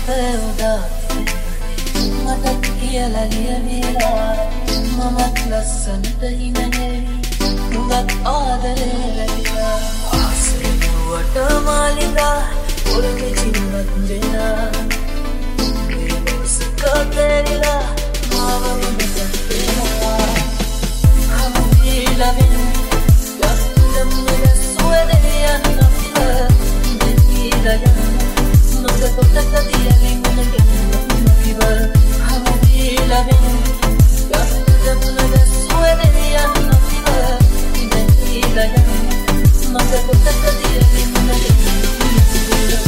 අපවදා මට කියලා ලියවිලා මමත් ලස්සනට හිනනෙවි උඟත් ආදරේ ලැබිලා ආසෙනුවට මාලිගා ඔලුවේ ජීවත් වෙනා මේ මොසකතරිලා මාව මුදෙන්නවා I'm loving යත්තම් නද සුවදේ යන්නපිලා දෙවිලා Nunca toca día ninguna que no viva I'm loving යත්තම් නද සුවදේ යන්නපිලා දෙවිලා Nunca toca día ninguna que no viva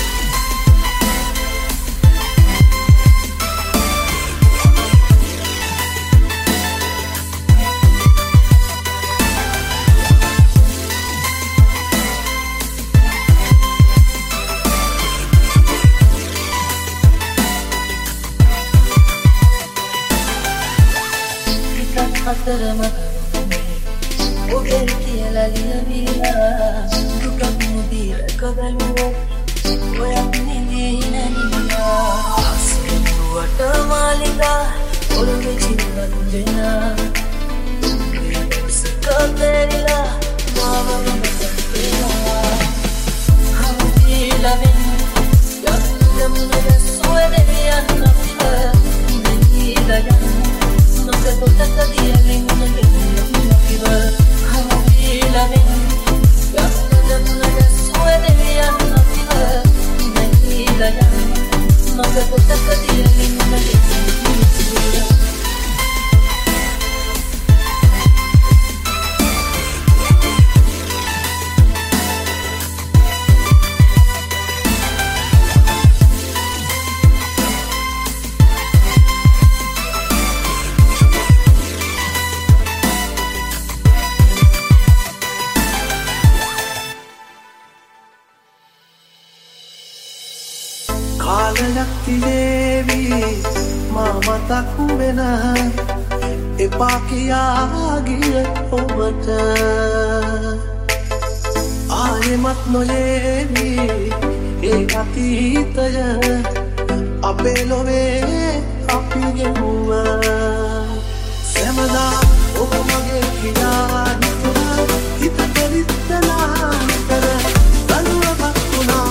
Oger කියලා ලියවිලා දුකක් මුදිර කදලුව ඔයක් නිදින නිලා ආසෙනුවට මාලිගා ඔලුවේ ජීවත් වෙනා සකතරිලා මාව මුදෙන්නවා I'm loving යත්තම් නද සුවදේ යන්නපිලා දෙවිලා Nunca toca día ninguna que no viva I'm loving යත්තම් නද සුවදේ යන්නපිලා දෙවිලා Nunca toca día ninguna que no viva කාලයක්තිලේවි මමතක් වෙන එපා කියාගිය ඔබට ආයෙමත් නොයේවි ඒ අතීතය අපේ ලොවේ අපි ගෙවුවා සැමදා ඔබ මගේ කියා දුනා හිත පරිත්තනා කර දනුවපත් වුණා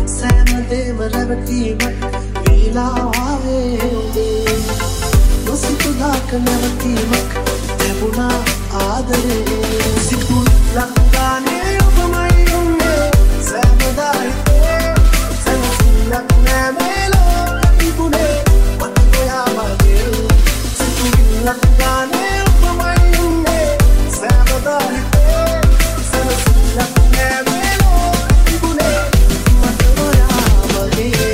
සෑම දේම රැවටීමක් වීලා ආවේ ඔබේ නොසි සැපයක නැවතීමක් ලැබුණා ආදරේ සිතුල් ලංකානේ ඔබමයි උන්නේ සෑමදා හිතේ සැනසීමක් නැමෙලෝ තිබුණේ මට ඔයා වගේ සිතුල් ලංකානේ ඔබමයි උන්නේ සෑමදා හිතේ සැනසීමක් නැමෙලෝ තිබුණේ මට ඔයා වගේ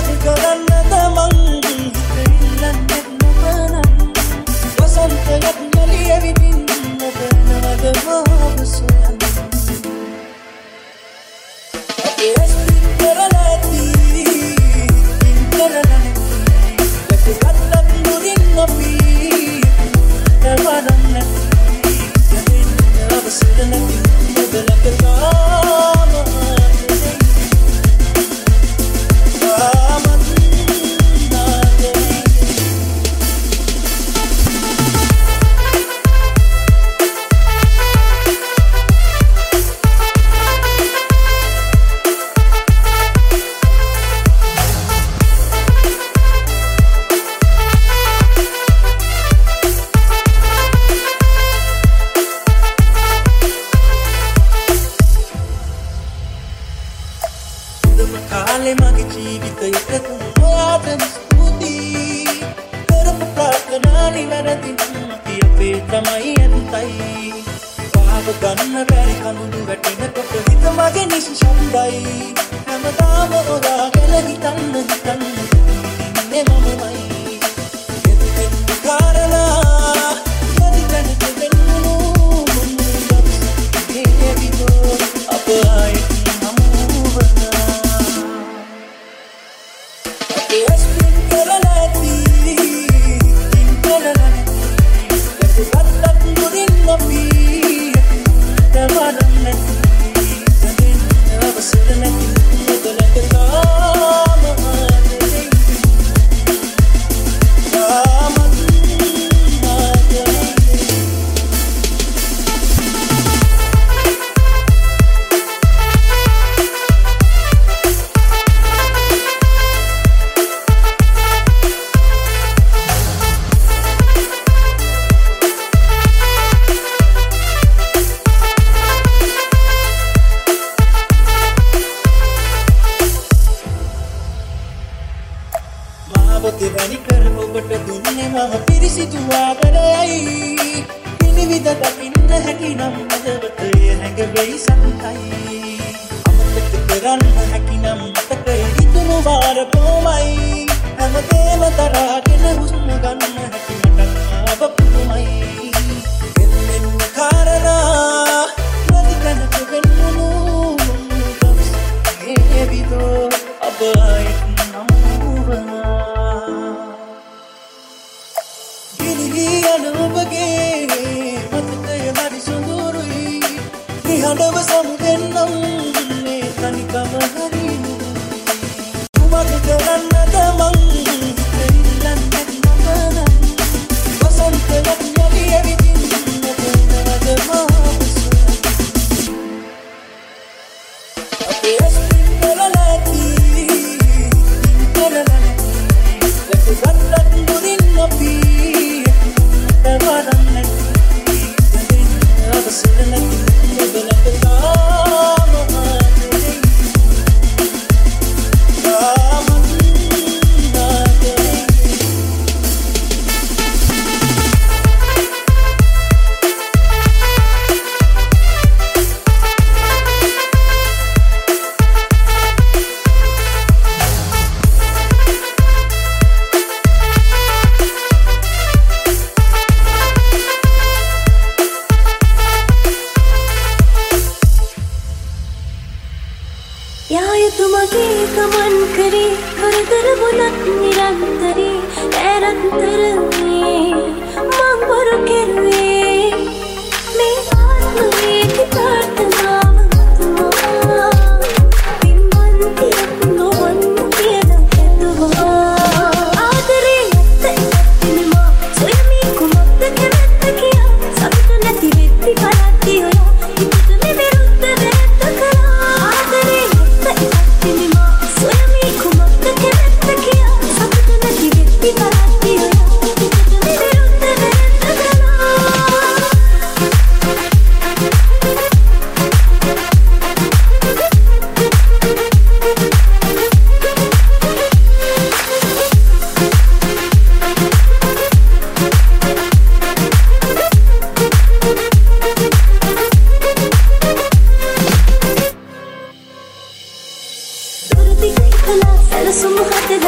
සුමුහත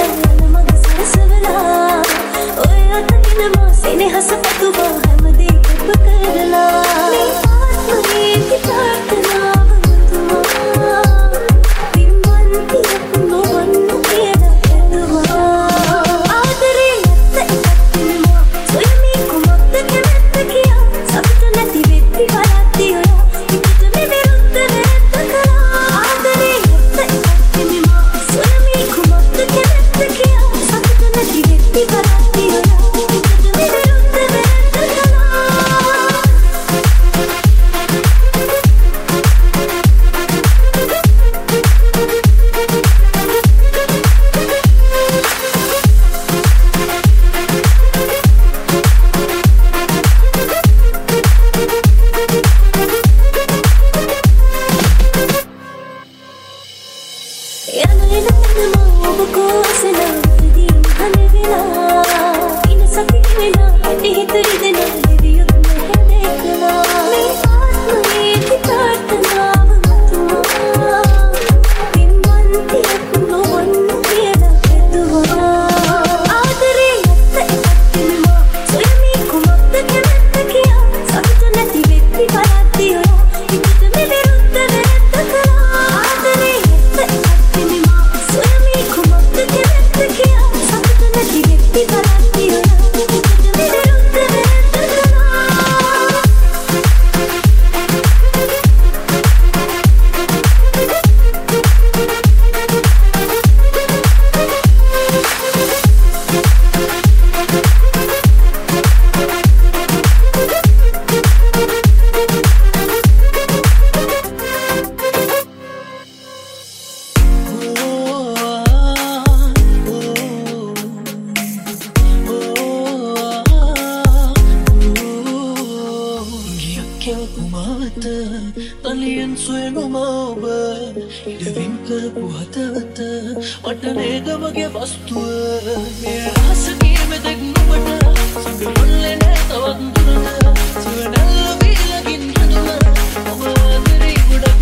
සොයනුම ඔබ ඉඩවින් කරපු හතවත වටනේගමගේ වස්තුව මේ අහසගේ මෙතෙක් නුඹට සඟවල්ලේ නෑ තවත් දුරට සිවනැල්ල වීලකින් හඳුන ඔබ අතරේ ගොඩක්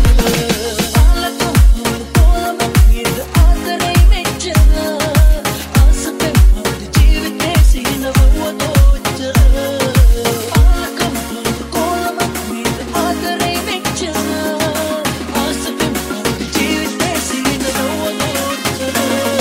පාලකම් පොළම වියද ආදරේ මෙච්චර ආසපෙන් අපේ ජීවිතේ සිහිනව වතෝච්චර පාලකම් පොළම වියද ආදරේ මෙච්චර ආසපෙන් අපේ ජීවිතේ සිහිනව වතෝච්චර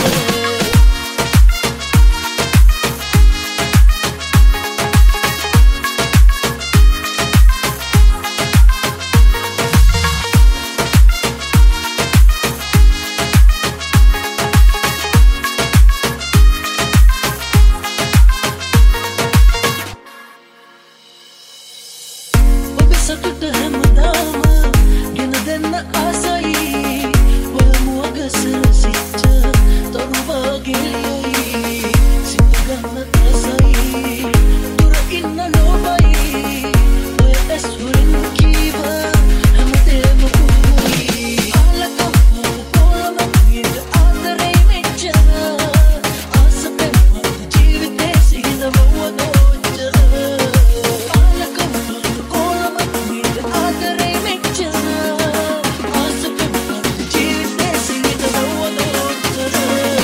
සතුට හැමදාම ගෙන දෙන්න ආසයි ඔයමු අගසර සිච්ච තරුවාගෙලියයි සිත ගන්න ආසයි දුර ඉන්න ලෝබයි ඔය ඇස්වරින් කීව හැමදේම පුයි ආලකම් පොළම වියද ආදරේ මෙච්චර ආසපෙන් අපේ ජීවිතේ සිහිනව වදෝච්චර ආලකම් පොළම වියද ආදරේ මෙච්චර ආසපෙන් අපේ ජීවිතේ සිහිනව වදෝච්චර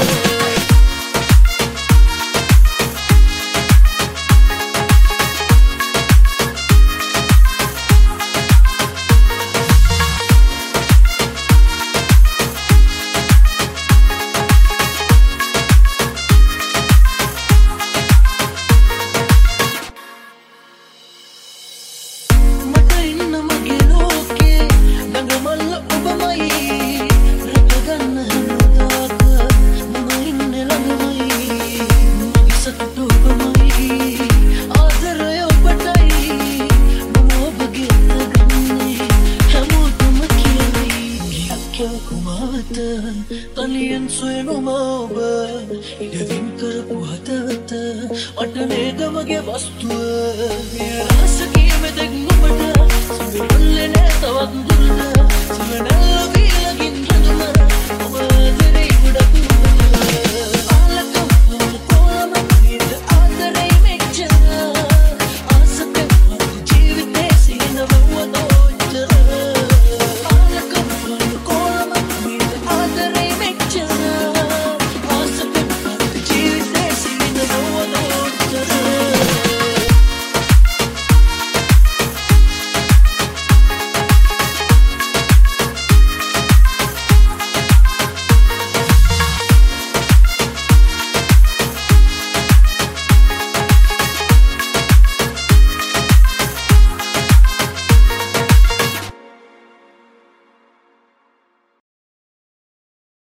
මට ඉන්න මගේ ලෝකේ දඟමල්ල ඔබමයි රැකගන්න හැමදාක මම ඉන්නේ ළඟමයි මගේ සතුට ඔබමයි ආදරය ඔබටයි මම ඔබගේ ගන්නේ හැමෝටම කියයි ගියක් කුමාවත තනියෙන් සොයනුම ඔබ ඉඩවින් කරපු හතවත වටනේගමගේ වස්තුව මේ අහසගේ මෙතෙක් නුඹට සඟවල්ලේ නෑ තවත් දුරට සිවනැල්ල